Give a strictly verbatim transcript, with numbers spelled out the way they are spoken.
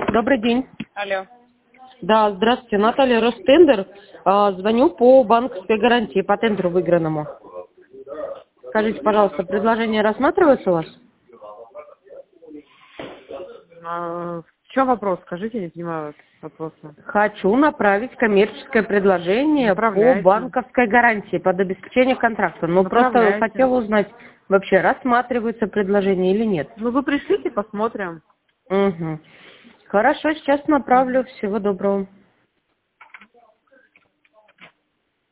Добрый день. Алло. Да, здравствуйте, Наталья Ростендер. А, Звоню по банковской гарантии, по тендеру выигранному. Скажите, пожалуйста, предложение рассматривается у вас? А, в чем вопрос? Скажите, не понимаю вопроса. Хочу направить коммерческое предложение по Направляйте. банковской гарантии под обеспечение контракта. Но просто Направляйте. хотела узнать, вообще рассматривается предложение или нет. Ну, вы пришлите, посмотрим. Угу. Хорошо, сейчас направлю. Всего доброго.